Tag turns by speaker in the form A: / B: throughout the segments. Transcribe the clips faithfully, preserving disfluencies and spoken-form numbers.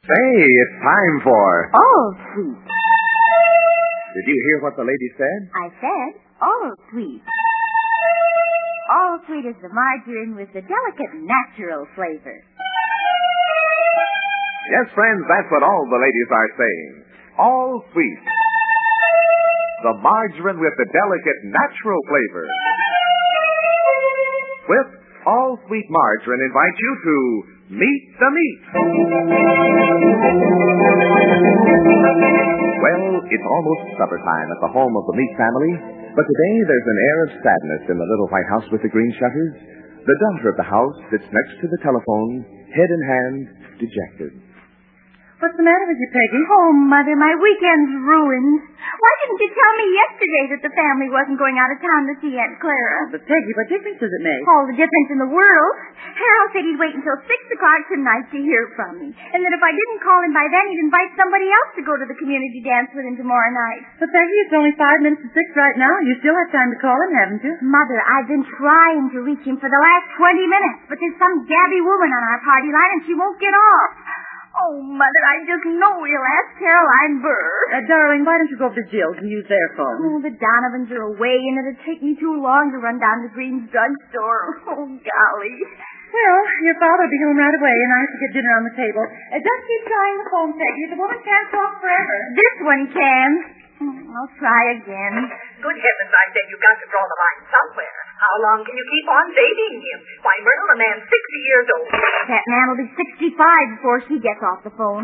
A: Say, it's time for...
B: All sweet.
A: Did you hear what the lady said?
B: I said all sweet. All sweet is the margarine with the delicate natural flavor.
A: Yes, friends, that's what all the ladies are saying. All sweet. The margarine with the delicate natural flavor. With all sweet margarine invites you to Meet the Meat. Well, it's almost supper time at the home of the Meat family, but today there's an air of sadness in the little white house with the green shutters. The daughter of the house sits next to the telephone, head in hand, dejected.
C: What's the matter with you, Peggy?
B: Oh, Mother, my weekend's ruined. Why didn't you tell me yesterday that the family wasn't going out of town to see Aunt Clara?
C: But, Peggy, what difference does it make?
B: All the difference in the world. Harold said he'd wait until six o'clock tonight to hear from me. And that if I didn't call him by then, he'd invite somebody else to go to the community dance with him tomorrow night.
C: But, Peggy, it's only five minutes to six right now. You still have time to call him, haven't you?
B: Mother, I've been trying to reach him for the last twenty minutes, but there's some gabby woman on our party line and she won't get off. Oh, Mother, I just know he'll ask Caroline Burr.
C: Uh, darling, why don't you go up to Jill's and use their phone?
B: Oh, the Donovans are away, and it'll take me too long to run down to Green's drugstore. Oh, golly.
C: Well, your father will be home right away, and I have to get dinner on the table. Uh, just keep trying the phone, Peggy. The woman can't talk forever.
B: This one can. I'll try again.
D: Good heavens, I said you've got to draw the line somewhere. How long can you keep on dating him? Why, Myrtle, the man's sixty years old.
B: That man will be sixty-five before she gets off the phone.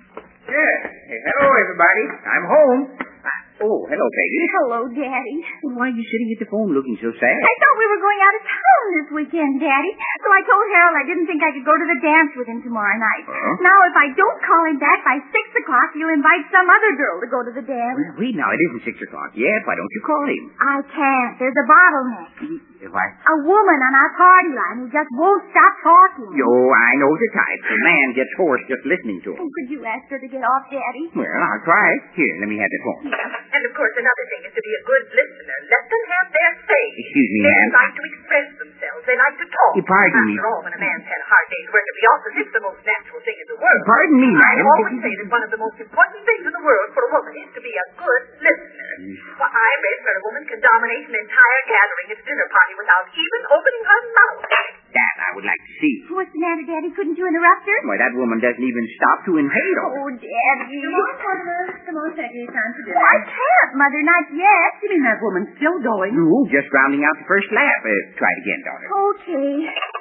E: Yeah. Hey, hello, everybody. I'm home. Oh, hello, Peggy.
B: Hello, Daddy.
E: Well, why are you sitting at the phone looking so sad?
B: I thought we were going out of town this weekend, Daddy. So I told Harold I didn't think I could go to the dance with him tomorrow night.
E: Huh?
B: Now, if I don't call him back by six o'clock, he'll invite some other girl to go to the dance.
E: Well, wait now, it isn't six o'clock yet. Why don't you call him?
B: I can't. There's a bottleneck.
E: Why?
B: A woman on our party line who just won't stop talking.
E: Yo, I know the type. The man gets hoarse just listening to him.
B: Oh, could you ask her to get off, Daddy?
E: Well, I'll try it. Here, let me have the phone.
D: And, of course, another thing is to be a good listener. Let them have their say.
E: Excuse me,
D: They
E: ma'am.
D: like to express themselves. They like to talk.
E: You pardon me.
D: After all, when a man's had a hard day's work at the office, it's the most natural thing in the world.
E: Pardon me,
D: I
E: madam.
D: always say that one of the most important things in the world for a woman is to be a good listener. Well, I read where a woman can dominate an entire gathering at a dinner party without even opening her mouth.
E: That I would like to see.
B: What's the matter, Daddy? Couldn't you interrupt her?
E: Why, that woman doesn't even stop to inhale.
B: Oh, Daddy.
C: Come on, Mother. Come on, Peggy. Time for dinner.
B: Oh, I can't, Mother. Not yet.
C: You mean that woman's still going?
E: No, just rounding out the first lap. Uh, try it again, daughter.
B: Okay.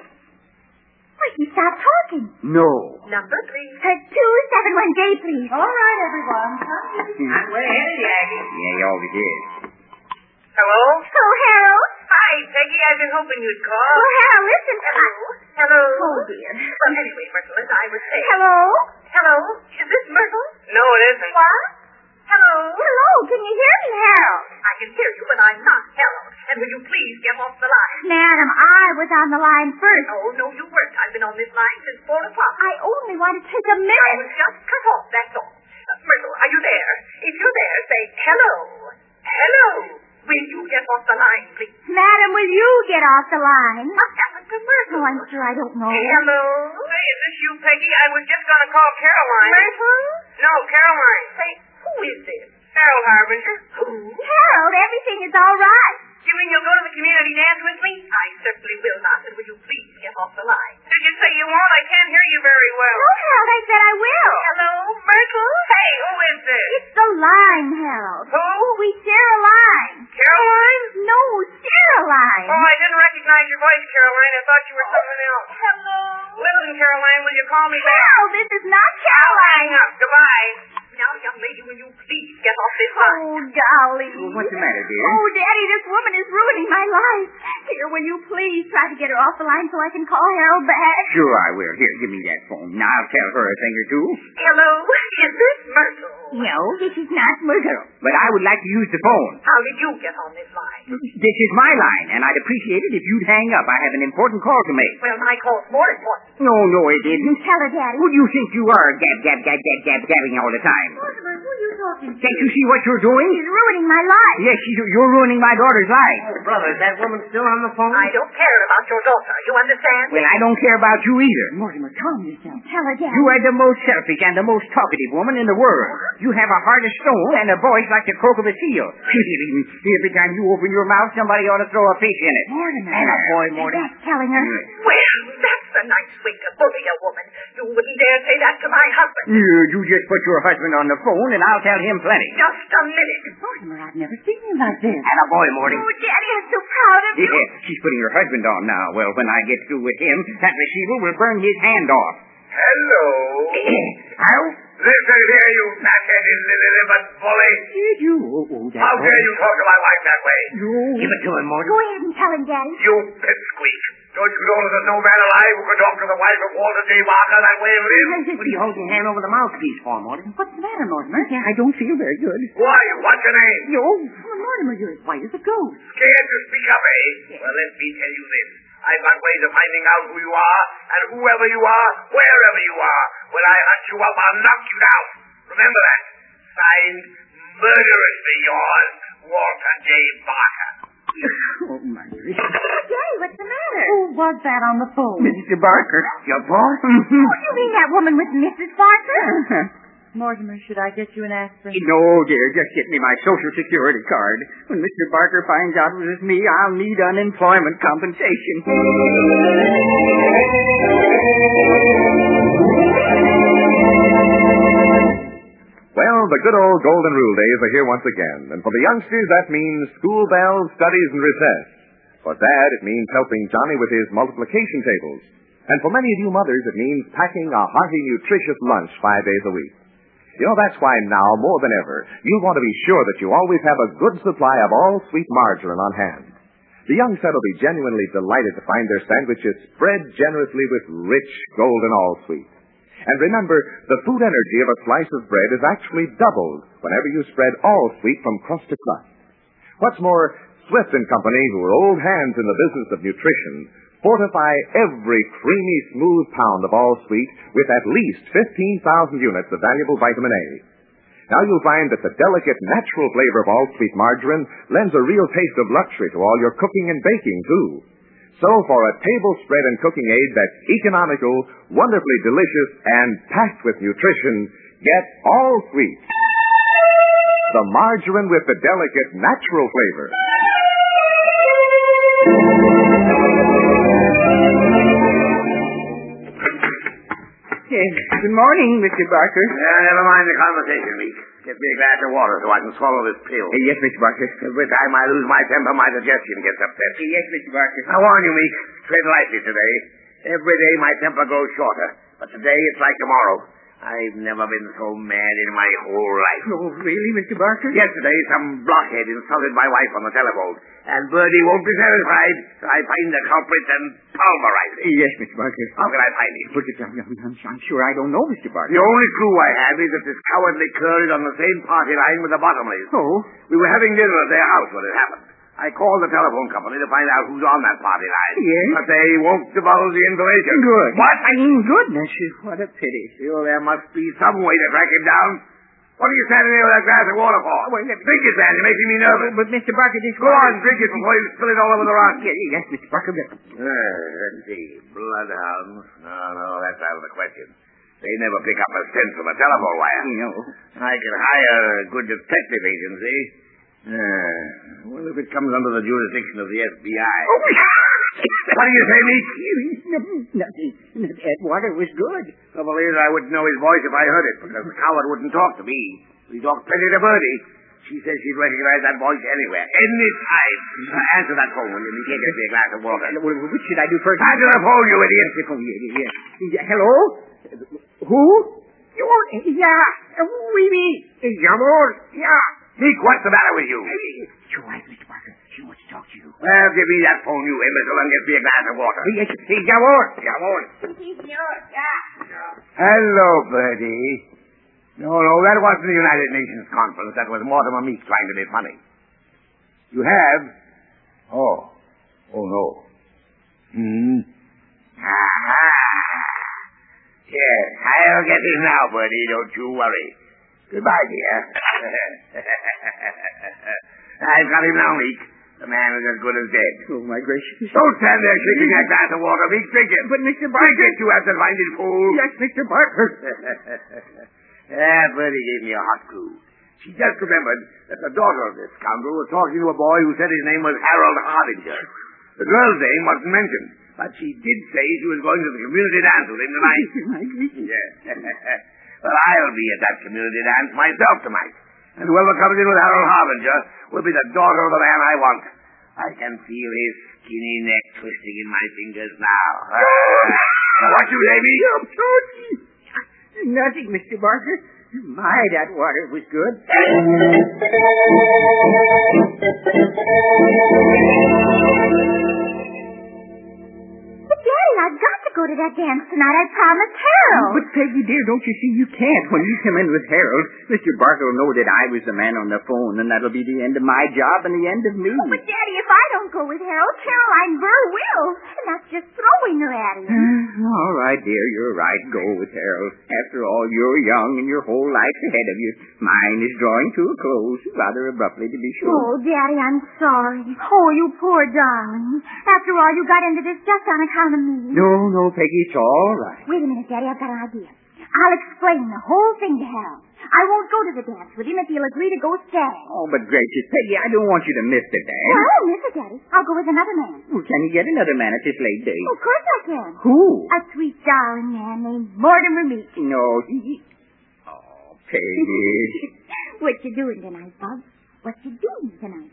B: Why, he stopped talking.
E: No.
D: Number three.
B: Uh, two seven one J, please.
C: All right, everyone. Come to the
E: I'm way ahead of you, Aggie. Yeah, he always is.
D: Hello?
B: Oh, Harold.
D: Hi, Peggy. I've been hoping you'd call.
B: Oh, Harold, listen.
D: Hello? Hello?
B: Oh, dear.
D: Well, anyway, Myrtle, as I was saying.
B: Hello?
D: Hello? Is this Myrtle? No, it isn't.
B: What?
D: Hello?
B: Hello, can you hear me, Harold?
D: I can hear you, but I'm not Harold. And will you please get off the line?
B: Madam, I was on the line first.
D: Oh, no, you weren't. I've been on this line since four o'clock.
B: I only want to take a
D: I
B: minute.
D: was just cut off, that's all. Uh, Myrtle, are you there? If you're there, say hello. Hello. Will you get off the line, please?
B: Madam, will you get off the line?
D: What happened to Myrtle?
B: Oh, I'm sure I don't know.
D: Hello? Hey, is this you, Peggy? I was just going to call Caroline.
B: Myrtle?
D: No, Caroline. Say, who is this? Harold Harbinger. Who?
B: Harold, everything is all right.
D: You mean you'll go to the community dance with me? I certainly will not, and will you please get off the line? Did you say you won't? I can't hear you very well.
B: No, Harold, I said I will.
D: Hello, Myrtle? Hey, who is this?
B: It's the line, Harold.
D: Who?
B: We share a line.
D: Caroline?
B: No, share a line.
D: Oh, I didn't recognize your voice, Caroline. I thought you were someone else. Hello? Listen, Caroline, will you call me back?
B: Harold, this is not Caroline.
D: Hang up. Goodbye. Now, young lady, will you please get off this line?
B: Oh, golly.
E: Well, what's the matter, dear?
B: Oh, Daddy, this woman is ruining my life. Here, will you please try to get her off the line so I can call Harold back?
E: Sure I will. Here, give me that phone. Now I'll tell her a thing or two.
D: Hello? Is this Myrtle?
B: No, this is not Myrtle.
E: But I would like to use the phone.
D: How did you get on this line?
E: This is my line, and I'd appreciate it if you'd hang up. I have an important call to make.
D: Well, my call's more important.
E: No, no, it isn't.
B: Tell her, Daddy.
E: Who do you think you are, gab, gab, gab, gab, gab, gabbing all the time?
C: Mortimer, who are you talking to?
E: Can't you see what you're doing?
B: She's ruining my life.
E: Yes, you- you're ruining my daughter's life.
F: Brother, is that woman still on the phone?
D: I don't care about your daughter. You understand?
E: Well, I don't care about you either.
C: Mortimer, calm yourself.
B: Tell her, Daddy.
E: You are the most selfish and the most talkative woman in the world. You have a heart of stone and a voice like the croak of a seal. Every time you open your mouth, somebody ought to throw a fish in it.
C: Mortimer.
E: And a boy, Morty.
B: That's telling her.
D: Well, that's a nice way to bully a woman. You wouldn't dare say that to my husband.
E: You, you just put your husband on the phone, and I'll tell him plenty.
D: Just a minute.
C: Mortimer, I've never seen you like this.
E: And a boy, Morty.
B: Oh, Daddy, I'm so proud of you.
E: Yeah, she's putting her husband on now. Well, when I get through with him, that receiver will burn his hand off.
G: Hello.
E: How?
G: Listen here, you fat-headed little bully.
E: Did you? Oh, oh, that
G: How
E: boy.
G: dare you talk to my wife that way?
E: You. Give it to him, Morty.
B: Go ahead and tell him, Daddy.
G: You pipsqueak. Don't you know there's no man alive who could talk to the wife of Walter J. Barker that way of him?
E: What are you holding your hand over the mouthpiece for, Morty?
C: What's the matter, Mortimer?
E: Yeah, I don't feel very good.
G: Why, what's your name?
E: You.
C: Oh, Mortimer, you're as white as a ghost.
G: Scared to speak up, eh? Well, let me tell you this. I've got ways of finding out who you are, and whoever you are, wherever you are. When I hunt you up, I'll knock you down. Remember that. Signed, murderously yours, Walter J. Barker.
E: Oh, my goodness.
B: Daddy, what's the matter?
C: Who was that on the phone?
E: Mister Barker. Your boss?
B: Oh, you mean that woman with Missus Barker?
C: Mortimer, should I get you an aspirin?
E: No, dear, just get me my Social Security card. When Mister Barker finds out it was me, I'll need unemployment compensation.
A: Well, the good old golden rule days are here once again, and for the youngsters that means school bells, studies, and recess. For Dad, it means helping Johnny with his multiplication tables. And for many of you mothers, it means packing a hearty, nutritious lunch five days a week. You know, that's why now, more than ever, you want to be sure that you always have a good supply of all sweet margarine on hand. The young set will be genuinely delighted to find their sandwiches spread generously with rich golden all-sweet. And remember, the food energy of a slice of bread is actually doubled whenever you spread all-sweet from crust to crust. What's more, Swift and Company, who are old hands in the business of nutrition, fortify every creamy, smooth pound of all-sweet with at least fifteen thousand units of valuable vitamin A. Now you'll find that the delicate, natural flavor of all-sweet margarine lends a real taste of luxury to all your cooking and baking, too. So for a table spread and cooking aid that's economical, wonderfully delicious, and packed with nutrition, get all-sweet. The margarine with the delicate, natural flavor.
E: Yes. Good morning, Mister Barker.
G: Yeah, never mind the conversation, Meek. Get me a glass of water so I can swallow this pill.
E: Uh, yes, Mister Barker.
G: Every time I lose my temper, my digestion gets upset.
E: Uh, yes, Mister Barker.
G: I warn you, Meek. Tread lightly today. Every day my temper grows shorter, but today it's like tomorrow. I've never been so mad in my whole life.
E: Oh, really, Mister Barker?
G: Yesterday, some blockhead insulted my wife on the telephone, and Birdie won't be satisfied, so I find the culprit and pulverize it.
E: Yes, Mister Barker.
G: How can I find him?
E: But I'm, I'm, I'm sure I don't know, Mister Barker.
G: The only clue I have is that this cowardly cur is on the same party line with the Bottomleys.
E: Oh?
G: We were having dinner at their house when it happened. I called the telephone company to find out who's on that party line.
E: Yes?
G: But they won't divulge the information.
E: Good.
G: What?
E: I mean, goodness, what a pity.
G: Still, there must be some way to track him down. What are you standing there with that glass of water for?
E: Well, let me-
G: Drink it, man. You're making me nervous.
E: But, Mister Barker, this...
G: Go on, drink it before you spill it all over the rock.
E: Yes, yes, Mister Barker.
G: Uh, let's see. Bloodhounds. No, no, that's out of the question. They never pick up a scent from a telephone wire.
E: No.
G: I can hire a good detective agency. Uh, well, if it comes under the jurisdiction of the F B I.
E: Oh,
G: What do you say, Meek?
E: nothing. That water was good.
G: Trouble is, I wouldn't know his voice if I heard it, because the coward wouldn't talk to me. He talked plenty to Birdie. She says she'd recognize that voice anywhere, any time. Uh, answer that phone, will you? You can't get me a glass of water.
E: Well, which should I do first?
G: Answer the phone, you idiot.
E: Yes, oh, yeah, yeah, yeah. Hello? Who? You want... Yeah. Oui, oui. Jamor. Yeah.
G: Meek, what's the matter with you?
E: Your wife, Mister Barker. She wants to talk to you.
G: Well, give me that phone, you imbecile, and get me a glass of water.
E: Yes, Jamor.
G: Jamor.
B: Yeah.
G: Hello, Birdie. No, no, that wasn't the United Nations conference. That was Mortimer Meek trying to be funny. You have? Oh. Oh, no. Hmm. Aha. Yes, I'll get him now, Birdie. Don't you worry. Goodbye, dear. I've got him now, Meek. The man is as good as dead.
E: Oh, my gracious.
G: Don't stand there shaking that glass of water, Meek. Drink it.
E: But, Mister
G: Drink
E: Barker...
G: it, you absent-minded fool.
E: Yes, Mister Barker.
G: Yeah, Bertie gave me a hot clue. She just remembered that the daughter of this scoundrel was talking to a boy who said his name was Harold Harbinger. The girl's name wasn't mentioned, but she did say she was going to the community dance with him tonight. Yes. Well, I'll be at that community dance myself tonight. And whoever comes in with Harold Harbinger will be the daughter of the man I want. I can feel his skinny neck twisting in my fingers now. What you, Davy?
E: Nothing, Mister Barker. My, that water was good.
B: But, Daddy, I've got to go to that dance tonight. I promised Harold.
E: But, Peggy, dear, don't you see you can't. When you come in with Harold, Mister Barker will know that I was the man on the phone, and that'll be the end of my job and the end of me.
B: Oh, but, Daddy, if I don't go with Harold, Caroline Burr will. And that's just throwing her at him.
E: All right, dear, you're right. Go with Harold. After all, you're young and your whole life's ahead of you. Mine is drawing to a close, rather abruptly, to be sure.
B: Oh, Daddy, I'm sorry. Oh, you poor darling. After all, you got into this just on account of me.
E: No, no, Peggy, it's all right.
B: Wait a minute, Daddy. I've got an idea. I'll explain the whole thing to Harold. I won't go to the dance with him if he'll agree to go stay.
E: Oh, but gracious, Peggy, I don't want you to miss the dance.
B: Well, I'll miss it, Daddy. I'll go with another man.
E: Well, can you get another man at this late day?
B: Of course I can.
E: Who?
B: A sweet, darling man named Mortimer Meek.
E: No, he... Oh, Peggy.
B: What you doing tonight, Bob? What you doing tonight?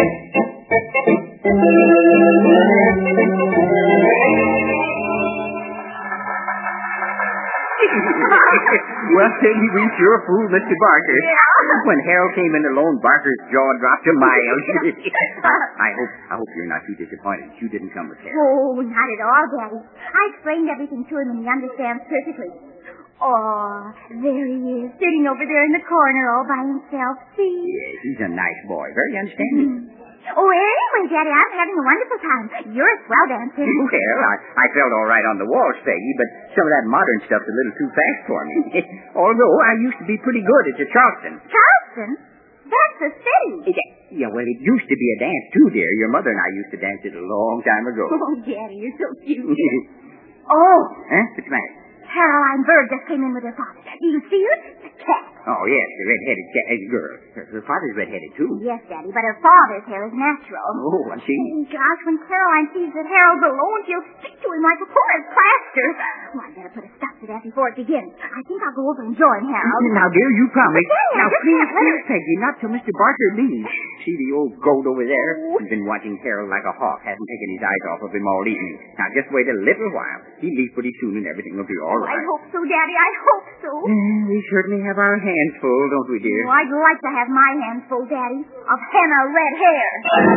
E: Well, Peggy, we sure fooled Mister Barker.
B: Yeah.
E: When Harold came in alone, Barker's jaw dropped a mile. I hope I hope you're not too disappointed you didn't come with Harold.
B: Oh, not at all, Daddy. I explained everything to him and he understands perfectly. Oh, there he is, sitting over there in the corner all by himself. See?
E: Yes, he's a nice boy. Very understanding.
B: Mm. Oh, anyway, Daddy, I'm having a wonderful time. You're a swell dancer.
E: Well, I, I felt all right on the waltz, Peggy, but some of that modern stuff's a little too fast for me. Although I used to be pretty good at the Charleston.
B: Charleston? That's the city.
E: Yeah, well, it used to be a dance, too, dear. Your mother and I used to dance it a long time ago.
B: Oh, Daddy, you're so cute. Oh.
E: Huh? What's the matter?
B: Caroline Burr just came in with her father. Do you see her? The cat.
E: Oh, yes, the red-headed cat, uh, girl. Her, her father's red-headed, too.
B: Yes, Daddy, but her father's hair is natural.
E: Oh, I see.
B: Oh, gosh, when Caroline sees that Harold's alone, she'll stick to him like a porous plaster. Oh, I better put a stop to that before it begins. I think I'll go over and join Harold.
E: Now, dear, you promise.
B: But, Daddy,
E: now,
B: I just
E: please,
B: can't let
E: please,
B: her-
E: Peggy, not till Mister Barker leaves. See the old goat over there? He's been watching Harold like a hawk. Hasn't taken his eyes off of him all evening. Now, just wait a little while. He'll leave pretty soon and everything will be all
B: Oh,
E: right.
B: I hope so, Daddy. I hope so.
E: Mm, we certainly have our hands full, don't we, dear?
B: Oh, I'd like to have my hands full, Daddy, of henna red hair.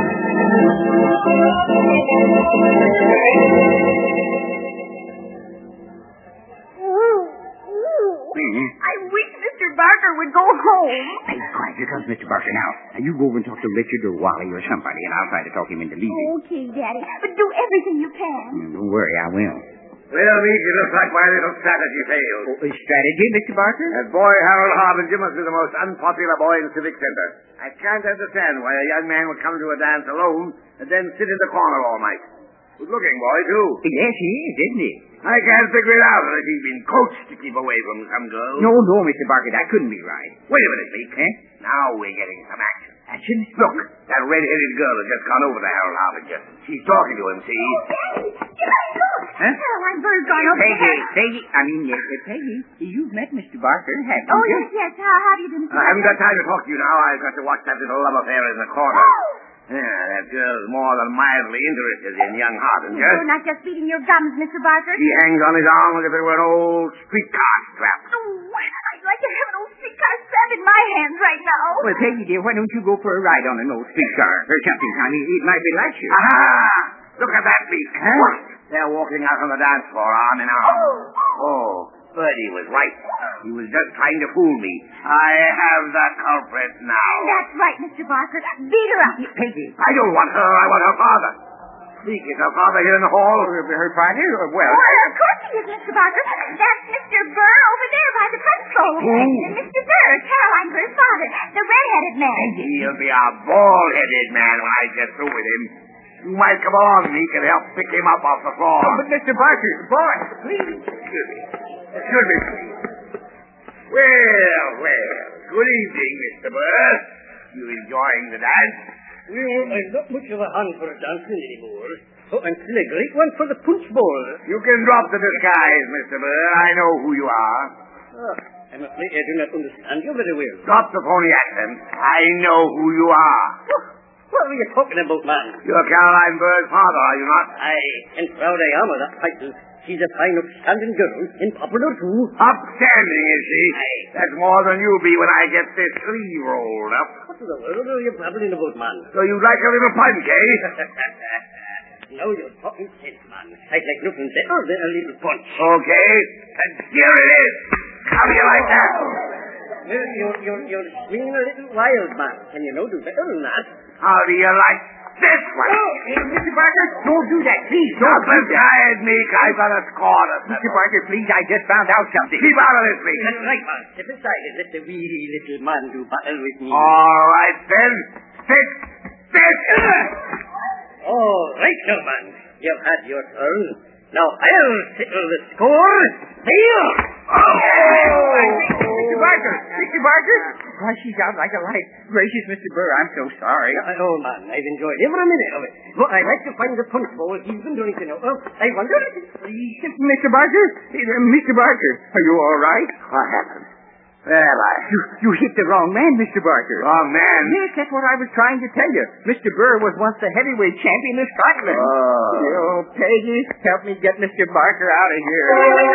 B: Ooh, ooh.
E: Mm-hmm.
B: I wish Mister Barker would go home.
E: Hey, quiet. Here comes Mister Barker now. Now, you go over and talk to Richard or Wally or somebody, and I'll try to talk him into leaving.
B: Okay, Daddy, but do everything you can.
E: Mm, don't worry, I will.
G: Well, Meek, it looks like my little strategy failed.
E: Oh, a strategy, Mister Barker?
G: That boy, Harold Harbinger, must be the most unpopular boy in the Civic Center. I can't understand why a young man would come to a dance alone and then sit in the corner all night. Good-looking boy, too.
E: Yes, he is, isn't he?
G: I can't figure it out unless he's been coached to keep away from some girls.
E: No, no, Mister Barker, that couldn't be right.
G: Wait a minute, Meek.
E: Eh?
G: Now we're getting some action.
E: Action?
G: Look, that red-headed girl has just gone over to Harold Harbinger. She's talking to him, see?
B: Oh, Daddy, Daddy, look.
E: Huh?
B: Caroline Burr's gone over
E: Peggy,
B: there.
E: Peggy, I mean, uh, uh, Peggy, you've met Mister Barker, haven't
B: Oh,
E: you?
B: yes, yes. How, how do you do, Mister
G: I haven't got
B: Barker?
G: time to talk to you now. I've got to watch that little love affair in the corner.
B: Oh!
G: Yeah, that girl's more than mildly interested in young Harbinger.
B: You're not just beating your gums, Mister Barker.
G: He hangs on his arm as if it were an old streetcar strap.
B: Oh, I'd like to have an old streetcar strap in my hands right now.
E: Well, Peggy, dear, why don't you go for a ride on an old streetcar or something, honey? It might be like you.
G: Aha! Look at that, Meek.
E: Huh?
G: What? They're walking out on the dance floor, arm in arm. Oh, Bertie was right. He was just trying to fool me. I have the culprit now.
B: That's right, Mister Barker. Beat her up.
E: Peggy.
G: I don't want her. I want her father. Meek, is her father here in the hall?
E: Her, her father? Or, well...
B: Well, of course he is, Mister Barker. That's Mister Burr over there by the console.
E: Who?
B: Mister Burr. Burr, Caroline Burr's father, the red-headed man.
G: He'll be a bald-headed man when I get through with him. You might come along and he can help pick him up off the floor.
E: Oh, but Mister Barker, boy, please.
G: Excuse me. Excuse me, please. Well, well. Good evening, Mister Burr. You enjoying the dance?
F: Well, I'm not much of a hand for dancing anymore. Oh, I'm still a great one for the punch bowl.
G: You can drop the disguise, Mister Burr. I know who you are.
F: Oh, I'm afraid I do not understand you very well.
G: Drop the phony accent. I know who you are.
F: What are you talking about, man?
G: You're Caroline Burr's father, are you not?
F: Aye, and proud I am of that title. She's a fine, upstanding girl, and popular too.
G: Upstanding, is she?
F: Aye.
G: That's more than you'll be when I get this sleeve rolled up.
F: What in the world are you babbling about, man?
G: So you'd like a little punch, eh?
F: Now you're talking sense, man. I'd like nothing better than a little punch.
G: Okay, and here it is. How do you like that?
F: Well, you're, you're, you're swinging a little wild, man. Can you know do better than that?
G: How do you like this one?
E: Oh, hey, Mister Barker, don't do that, please.
G: Don't
E: Don't do
G: be
E: that.
G: tired, Meek. I've got a score to settle.
E: Mister Barker, please, I just found out something.
G: Keep out of this, Meek.
F: That's right, man. Step aside and let the wee little man do battle with me.
G: All right, then. Sit. Sit.
F: All right, now, man. You've had your turn. Now I'll settle the score. Here.
E: Oh! Mister Barker! Mister Barker! Why, she's out like a light. Gracious, Mister Burr, I'm so sorry.
F: Oh, man, I've enjoyed every minute of it. But I'd like to find the punch bowl he's been drinking out of. I wonder if it's...
E: Mister Barker? Uh, Mister Barker, are you all right?
G: What happened? Well, I...
E: You, you hit the wrong man, Mister Barker.
G: Wrong man?
E: Yes, that's what I was trying to tell you. Mister Burr was once the heavyweight champion of Scotland.
G: Oh.
E: Oh, Peggy, help me get Mister Barker out of here.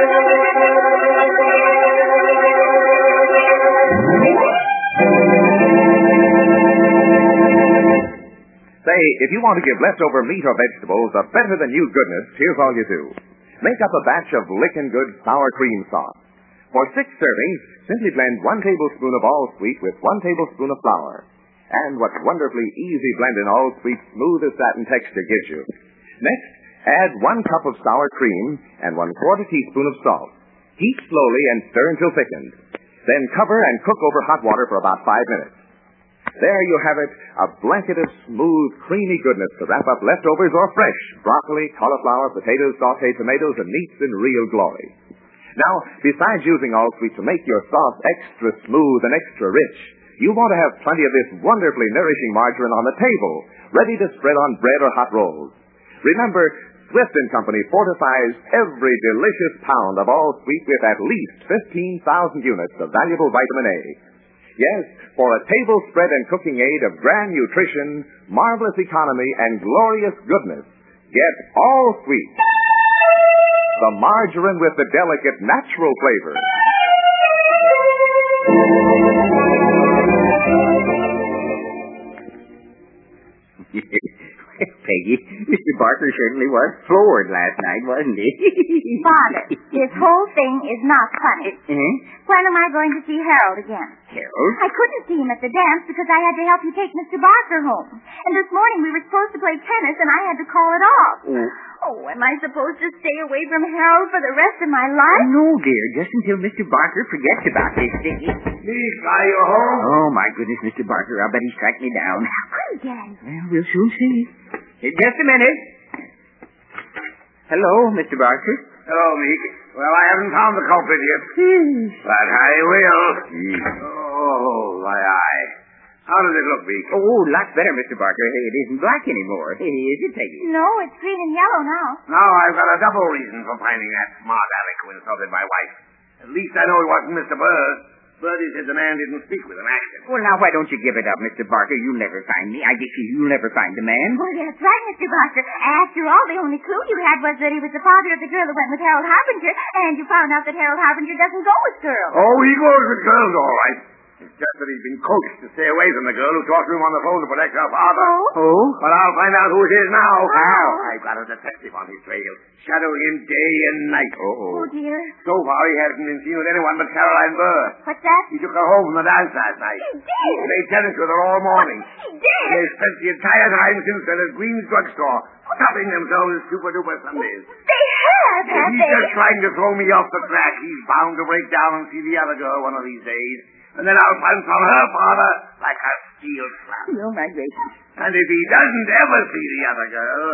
A: Say, if you want to give leftover meat or vegetables a better-than-you goodness, here's all you do. Make up a batch of Lickin' Good sour cream sauce. For six servings, simply blend one tablespoon of all-sweet with one tablespoon of flour. And what wonderfully easy blending all-sweet smooth as satin texture gives you. Next, add one cup of sour cream and one quarter teaspoon of salt. Heat slowly and stir until thickened. Then cover and cook over hot water for about five minutes. There you have it, a blanket of smooth, creamy goodness to wrap up leftovers or fresh broccoli, cauliflower, potatoes, sauteed tomatoes, and meats in real glory. Now, besides using all-sweet to make your sauce extra smooth and extra rich, you want to have plenty of this wonderfully nourishing margarine on the table, ready to spread on bread or hot rolls. Remember, Swift and Company fortifies every delicious pound of all-sweet with at least fifteen thousand units of valuable vitamin A. Yes, for a table spread and cooking aid of grand nutrition, marvelous economy, and glorious goodness, get all-sweet. The margarine with the delicate natural flavor.
E: Peggy, Mister Barker certainly was floored last night, wasn't he?
B: Father, this whole thing is not funny.
E: Eh?
B: When am I going to see Harold again?
E: Harold?
B: I couldn't see him at the dance because I had to help you take Mister Barker home. And this morning we were supposed to play tennis and I had to call it off.
E: Oh.
B: Oh, am I supposed to stay away from Harold for the rest of my life?
E: No, dear, just until Mister Barker forgets about this thing.
G: Meek, are you home?
E: Oh, my goodness, Mister Barker, I bet he's tracked me down.
B: Hi, Daddy.
E: Well, we'll soon see. Hey, just a minute. Hello, Mister Barker.
G: Hello, Meek. Well, I haven't found the culprit yet. But I will. Oh, my eye. How does it look, Meek?
E: Oh, lots better, Mister Barker. Hey, it isn't black anymore. Is it, Peggy?
B: No, it's green and yellow now.
G: Now I've got a double reason for finding that smart aleck who insulted my wife. At least I know it wasn't Mister Burr. Birdie said the man didn't speak with an accent.
E: Well, now, why don't you give it up, Mister Barker? You'll never find me. I guess you'll never find the man.
B: Well, that's right, Mister Barker. After all, the only clue you had was that he was the father of the girl who went with Harold Harbinger, and you found out that Harold Harbinger doesn't go with girls.
G: Oh, he goes with girls, all right. It's just that he's been coaxed to stay away from the girl who talked to him on the phone to protect her father.
B: Oh?
E: Oh?
G: But I'll find out who it is now.
B: How?
G: I've got a detective on his trail, shadowing him day and night.
B: Oh, dear.
G: So far, he hasn't been seen with anyone but Caroline Burr.
B: What's that?
G: He took her home from the dance last night.
B: He did?
G: Played tennis with her all morning.
B: He did?
G: They spent the entire time since then at Green's drugstore, stuffing themselves super-duper Sundays.
B: They have, have
G: He's
B: they?
G: just trying to throw me off the track. He's bound to break down and see the other girl one of these days. And then I'll punch on her father like a steel trap.
E: Oh, my gracious.
G: And if he doesn't ever see the other girl,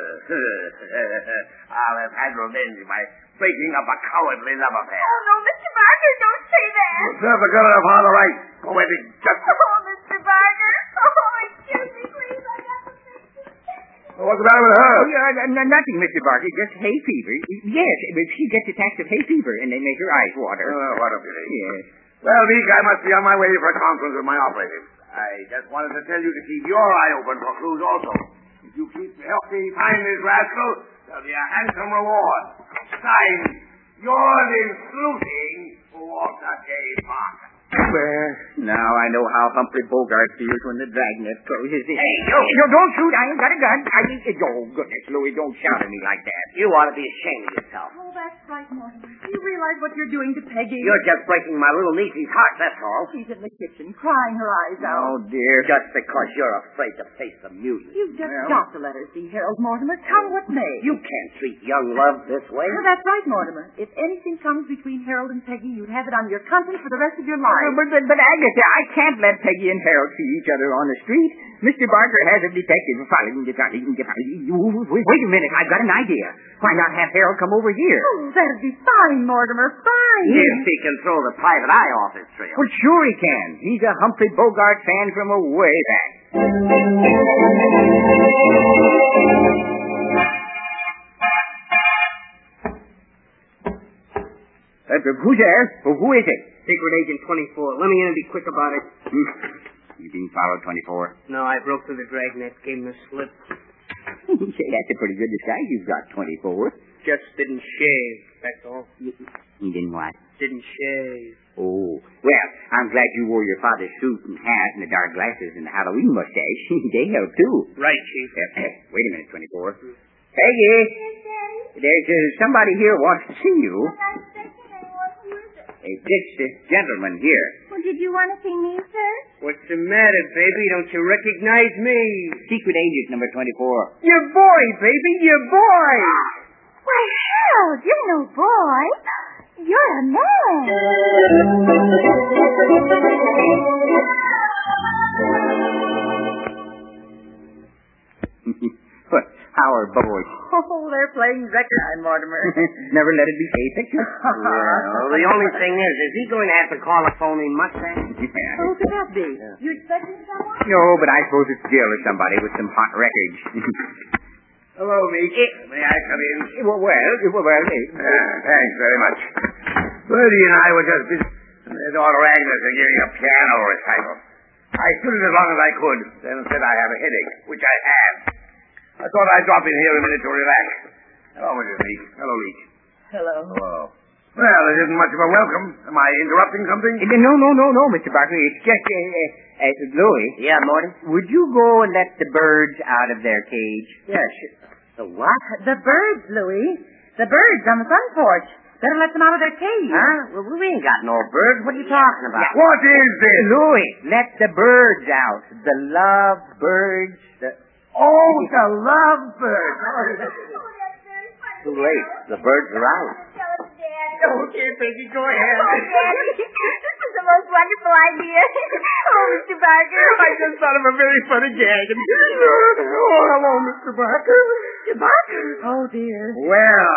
G: I'll have had revenge by breaking up a cowardly love affair.
B: Oh, no, Mister Barker, don't say that.
G: Serve the girl and her father right. Poetic justice.
B: Oh, Mister Barker. Oh, excuse me, please. I got to fix it.
G: What's the matter with her?
E: Oh, yeah, n- n- nothing, Mister Barker. Just hay fever. Yes, but she gets attacks of hay fever, and they make her eyes water.
G: Oh, what a pity.
E: Yes.
G: Well, Meek, I must be on my way for a conference with my operative. I just wanted to tell you to keep your eye open for clues also. If you keep help me find this rascal, there'll be a handsome reward. Signed, yours in sleuthing, Walter J. Parker.
E: Well, now I know how Humphrey Bogart feels when the dragnet closes in.
F: Hey, you!
E: No, don't shoot. I ain't got a gun. I ain't... Oh, goodness, Louis, don't shout at me like that.
F: You ought to be ashamed of yourself.
C: Oh, that's right, Mortimer. Do you realize what you're doing to Peggy?
F: You're just breaking my little niece's heart, that's all.
C: She's in the kitchen crying her eyes out.
E: Oh, dear.
F: Just because you're afraid to face the music.
C: You've just
E: Well-
C: got to let her see Harold Mortimer, come what may.
F: You can't treat young love this way.
C: Well, that's right, Mortimer. If anything comes between Harold and Peggy, you'd have it on your conscience for the rest of your
E: Uh,
C: life.
E: but, but, but Agatha, I can't let Peggy and Harold see each other on the street. Mister Barker has a detective following the Wait a minute, I've got an idea. Why not have Harold come over here?
C: Oh, that'd be fine, Mortimer, fine.
F: If he can throw the private eye off his trail.
E: Well, sure he can. He's a Humphrey Bogart fan from a way back. Uh, who's there? Well, who is it?
H: Secret Agent twenty-four. Let me in and be quick about it.
E: Hmm. You being followed, twenty-four?
H: No, I broke through the dragnet, gave him a slip.
E: Say, that's a pretty good disguise you've got, twenty-four.
H: Just didn't shave, that's all.
E: You, you didn't what?
H: Didn't shave.
E: Oh, well, I'm glad you wore your father's suit and hat and the dark glasses and the Halloween mustache. They help, too.
H: Right, Chief.
E: Uh, wait a minute, twenty-four. Peggy, there's uh, somebody here wants to see you. Uh, this uh, gentleman here.
B: Well, did you want to see me, sir?
H: What's the matter, baby? Don't you recognize me?
E: Secret agent number twenty-four.
H: Your boy, baby, your boy!
B: Why, Harold, you're no boy. You're a man.
E: What? How are boys?
C: Oh, they're playing record time, Mortimer.
E: Never let it be a picture.
F: Well, the only thing is, is he going to have to call a phony Mustang?
C: Who could that be? You expecting someone?
E: No, but I suppose it's Jill or somebody with some hot records.
G: Hello, Meek. May I come in?
E: well, well, well, well eh,
G: Ah, thanks very much. Bertie and I were just busy. Their daughter Agnes is giving a piano recital. I stood it as long as I could, then said I have a headache, which I had. I thought I'd drop in here a minute to relax. Hello, Missus Meek. Hello, Leach.
C: Hello.
G: Hello. Well, it isn't much of a welcome. Am I interrupting something?
E: Eh, no, no, no, no, Mister Barker. It's just, uh, uh, uh, Louis.
F: Yeah, Morty?
E: Would you go and let the birds out of their cage?
F: Yes. The what?
C: The birds, Louis. The birds on the front porch. Better let them out of their cage.
F: Huh? Well, we ain't got no birds. What are you talking about?
G: What is this?
E: Louis, let the birds out. The love birds. The...
G: Oh, the lovebird.
F: Too late. The birds are out.
H: Okay, baby, go ahead.
B: Oh, Daddy, this is the most wonderful idea. Oh, Mister Barker.
H: I just thought of a very funny gag. Oh, hello, Mister Barker. Mister Barker.
C: Oh, dear.
G: Well,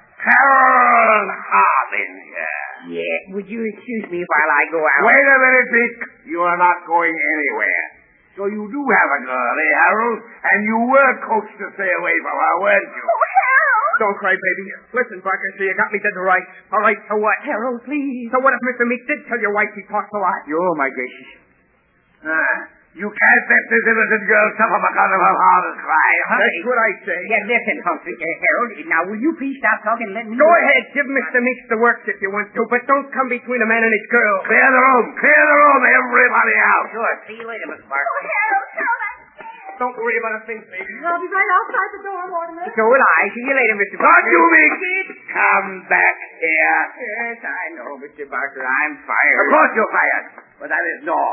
G: Harold Harbinger.
E: Yeah. Would you excuse me while I go out?
G: Wait a minute, Dick. You are not going anywhere. So you do have a girl, eh, Harold? And you were coached to stay away from her, weren't you?
B: Oh, Harold.
H: Don't cry, baby. Listen, Barker, so you got me dead to rights. All right, so what?
C: Harold, please.
H: So what if Mister Meek did tell your wife he talks a lot?
E: Oh, my gracious.
G: Ah, you can't let this innocent girl suffer because of her father's crime.
H: That's what I say.
E: Yeah, listen, Humphrey, uh, Harold, now will you please stop talking and let me...
H: Go ahead, give Mister Meeks the works if you want to, but don't come between a man and his girl.
G: Clear the room. Clear the room. Everybody out.
F: Sure. See you later, Miss Barker.
B: Oh, Harold, Harold, I'm scared.
H: Don't worry about a thing, baby.
C: I'll be right outside the door, Mortimer.
E: So will I. See you later, Mister
G: Not
E: Barker.
G: you, Meek. Come back here.
E: Yes, I know, Mister Barker. I'm fired.
G: Of course you're fired. But that isn't all.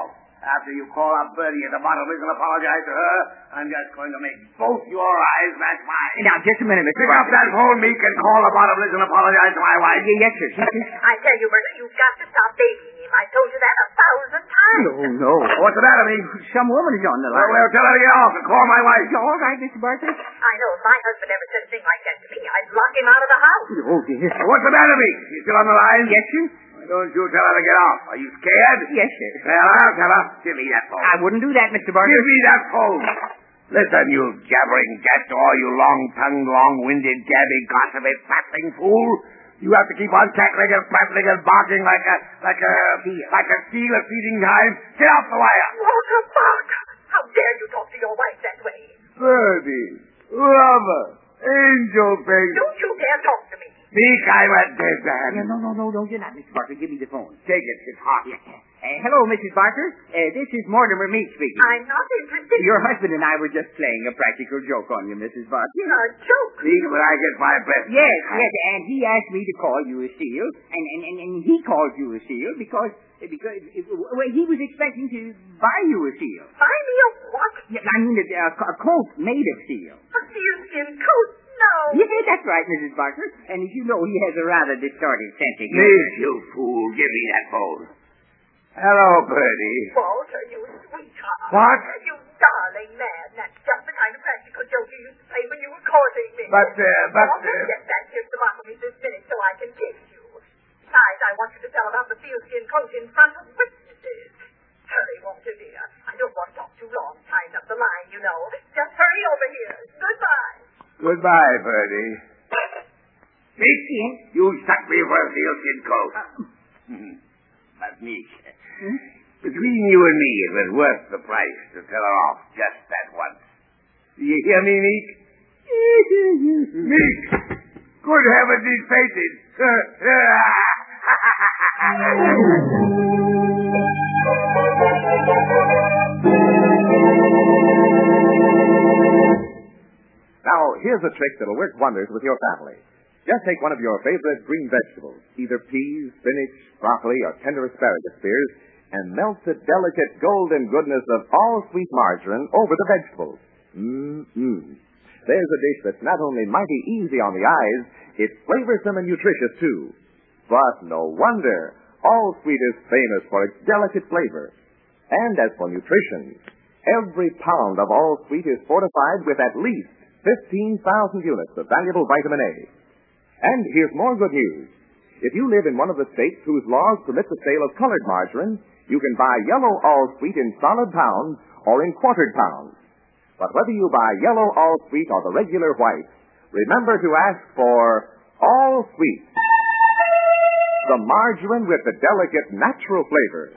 G: After you call up Bertie at the Bottomley's and apologize to her, I'm just going to make both your eyes match mine.
E: Now, just a minute, Mister
G: Pick up
E: Barker.
G: that phone, Meek, and call the Bottomley's and apologize to my wife.
E: Yes, sir. Yes, sir.
D: I tell you, Bertie, you've got to stop babying him. I told you that a thousand times.
E: No, no.
G: What's the matter, Meek?
E: Some woman is on the
G: Well,
E: line.
G: well, tell her to get off and call my wife.
E: All right, Mister Barker.
D: I know if my husband ever said a thing like that to me, I'd lock him out of the house.
E: Oh, dear.
G: What's the matter, Meek? You still on the line?
E: Yes, sir.
G: Why don't you tell her to get off? Are you scared?
E: Yes, sir.
G: Well, I'll tell her. Give me that phone.
E: I wouldn't do that, Mister Barker.
G: Give me that phone. Listen, you jabbering jackdaw, you long-tongued, long-winded, gabby, gossipy, prattling fool. You have to keep on cackling and prattling and barking like a, like a, like a seal at feeding time. Get off the wire.
D: Walter Barker, how dare you talk to your wife that way?
G: Bertie, lover, angel face.
D: Don't you dare talk to me.
G: Meek, I'm a dead man.
E: Yeah, no, no, no, no, you're not, Mister Barker. Give me the phone.
G: Take it, it's hot.
E: Yeah. Uh, hello, Missus Barker. Uh, this is Mortimer Meek speaking.
D: I'm not interested.
E: Your husband and I were just playing a practical joke on you, Missus Barker.
D: A joke.
G: Meek, when I get my breath.
E: Yes, yes, and he asked me to call you a seal, and, and, and, and he called you a seal because, because well, he was expecting to buy you a seal.
D: Buy me a what?
E: Yeah, I mean, a, a, a coat made of seal.
D: A sealskin coat? No.
E: Yeah, that's right, Missus Barker. And as you know, he has a rather distorted sense of humor.
G: Meek, you fool, give me that phone. Hello, Bertie.
D: Walter, you sweetheart.
G: What?
D: You darling man. That's just the kind of practical joke you used to play when you were courting me.
G: But, uh, but,
D: Walter,
G: uh...
D: get back here to the bottom of me this minute so I can kiss you. Besides, I want you to tell about the sealskin coat in front of witnesses. Hurry, Walter, dear. I don't want to talk too long tying up the line, you know. Just hurry over here. Goodbye.
G: Goodbye, Bertie. Meek, you stuck me for a sealskin coat. But, Meek, between you and me, it was worth the price to tell her off just that once. Do you hear me, Meek? Meek! Good heavens, he's fainted.
A: Now, here's a trick that'll work wonders with your family. Just take one of your favorite green vegetables, either peas, spinach, broccoli, or tender asparagus spears, and melt the delicate golden goodness of all sweet margarine over the vegetables. Mmm-mmm. There's a dish that's not only mighty easy on the eyes, it's flavorsome and nutritious, too. But no wonder. All Sweet is famous for its delicate flavor. And as for nutrition, every pound of All Sweet is fortified with at least fifteen thousand units of valuable vitamin A. And here's more good news. If you live in one of the states whose laws permit the sale of colored margarine, you can buy yellow All Sweet in solid pounds or in quartered pounds. But whether you buy yellow All Sweet or the regular white, remember to ask for All Sweet, the margarine with the delicate natural flavor.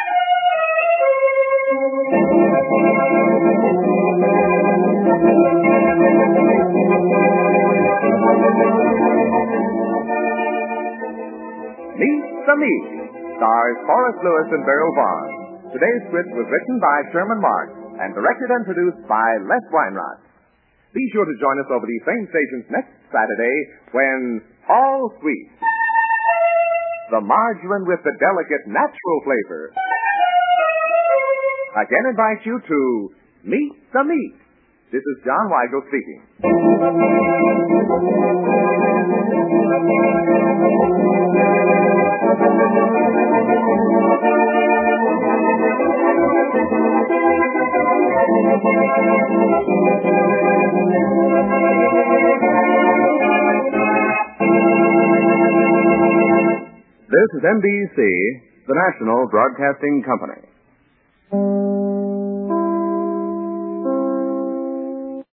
A: Meet the Meek stars Forrest Lewis and Beryl Vaughn. Today's script was written by Sherman Marks and directed and produced by Les Weinrot. Be sure to join us over these same stations next Saturday when All Sweet, the margarine with the delicate natural flavor, again invite you to Meet the Meek. This is John Weigel speaking. This is N B C, the National Broadcasting Company.